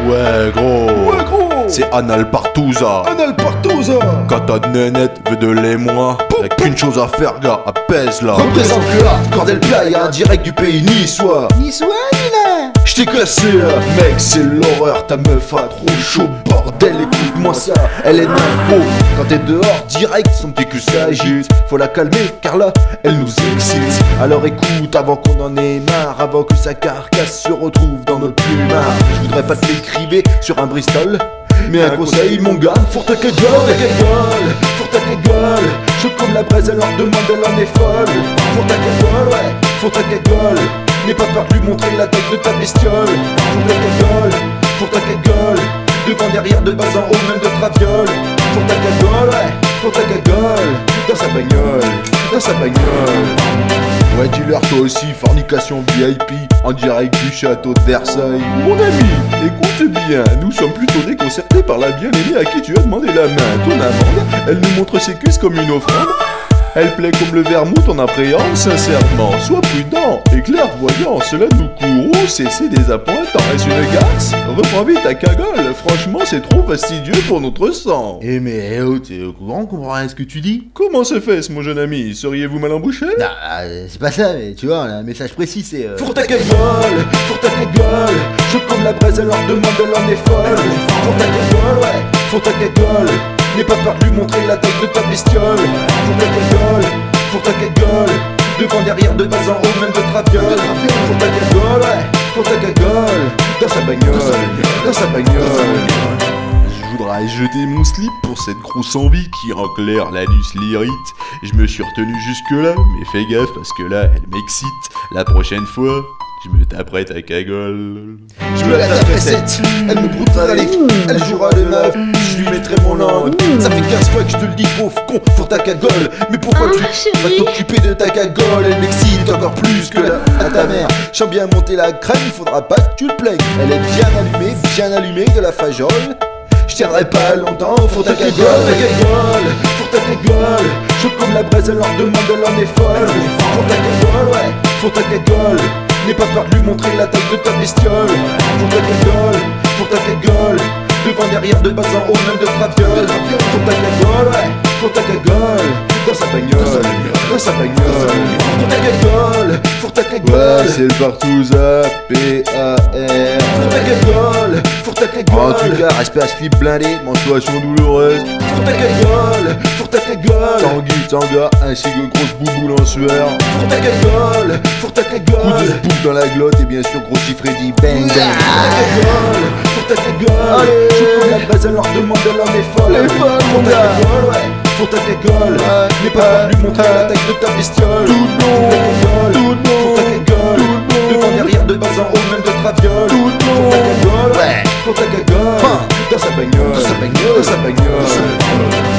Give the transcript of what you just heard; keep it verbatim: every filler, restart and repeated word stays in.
Ouais gros, Ouais gros, c'est Anal Partouza. Anal Partouza. Quand ta nénette veut de l'émoi, y'a qu'une chose à faire gars, apaise là. Représente le hardcore del playa, direct du pays niçois. Niçois, Nina. J't'ai cassé là, mec, c'est l'horreur, ta meuf a trop chaud, bordel, écoute-moi ça, elle est nympho. Quand t'es dehors, direct, son petit cul s'agite. Faut la calmer, car là, elle nous excite. Alors écoute, avant qu'on en ait marre, avant que sa carcasse se retrouve dans notre plumard. Je voudrais pas te l'écriver sur un Bristol, mais un conseil mon gars, fourre ta gueule, fourre ta gueule, fourre ta gueule. Je comme la braise, elle leur demande, elle en est folle. Fourre ta gueule, ouais, fourre ta gueule. N'aie pas peur de lui montrer la taille de ta bestiole. Fourre ta gueule, fourre ta gueule. Devant, derrière, de bas en haut, même de traviole. Fourre ta gueule, ouais, fourre ta gueule. Dans sa bagnole, dans sa bagnole. Ouais, dis-leur toi aussi, fornication V I P en direct du château de Versailles. Mon ami, écoute bien, nous sommes plutôt déconcertés par la bien-aimée à qui tu as demandé la main. Ton amende, elle nous montre ses cuisses comme une offrande. Elle plaît comme le vermouth, on appréhende sincèrement. Sois prudent et clairvoyant, cela nous court, cesser des appointants. Est-ce une garce? Reprends vite ta cagole, franchement c'est trop fastidieux pour notre sang. Eh mais oh, t'es au courant, on comprend rien à ce que tu dis? Comment se fait-ce mon jeune ami? Seriez-vous mal embouché? Non, euh, c'est pas ça, mais tu vois, on a un message précis, c'est... Euh... Fourre ta gueule, fourre ta gueule. Je comme la braise, elle leur demande, elle en est folle. Fourre ta gueule, ouais, fourre ta gueule. N'aie pas peur de lui montrer la taille de ta bestiole. Fourre ta gueule, fourre ta gueule. Devant, derrière, de bas en haut, même de traviole. Fourre ta gueule, ouais, fourre ta gueule. Dans sa bagnole, dans sa bagnole. Je voudrais jeter mon slip pour cette grosse envie qui en clair l'anus l'irrite. Je me suis retenu jusque là, mais fais gaffe parce que là elle m'excite. La prochaine fois, je me taperai ta cagole. Je me la taperai cette, elle me broutera les coups, elle jouera le neuf, je lui mettrai mon langue. Ça fait quinze fois que je te le dis, pauvre con, pour ta cagole. Mais pourquoi tu vas t'occuper de ta cagole? Elle m'excite encore plus que la à ta mère. J'aime bien monter la crème, faudra pas que tu le plaignes. Elle est bien allumée, bien allumée de la fajole. Je tiendrai pas longtemps, faut ta cagole, ta cagole, pour ta cagole. Je comme la braise, elle leur demande, elle en est folle. Pour ta cagole, ouais, pour ta cagole. N'aie pas peur de lui montrer la taille de ta bestiole. Pour ta cagole, pour ta cagole. Devant, derrière, de bas en haut, même de traviole. Pour ta cagole, ouais, pour ta cagole. Dans sa bagnole, dans sa bagnole. Pour ta cagole, pour ta Ouais, cagole. c'est le Partouza, P A R. Pour ta cagole, pour ta En tout cagole. cas, respect à slip blindé, menstruation douloureuse. Pour ta cagole, pour ta cagole. Tanguy, tanga, ainsi que grosse bouboule en sueur. Pour ta cagole, pour ta Coup de cagole. pouce dans la glotte et bien sûr gros Freddy, bang bang. Pour ta cagole, pour ta cagole. Je prends la braise, elle leur demande, elle en est folle. Elle est folle, Pour mon ta gars. cagole, ouais, pour ta cagole. N'aie pas peur de lui montrer la taille de ta bestiole. Tout Pour ta cagole, tout pour ta cagole. Devant, derrière, de bas en haut, même de traviole. Pour ta cagole, ouais, pour ta cagole. Dans sa bagnole, dans sa bagnole, dans sa bagnole.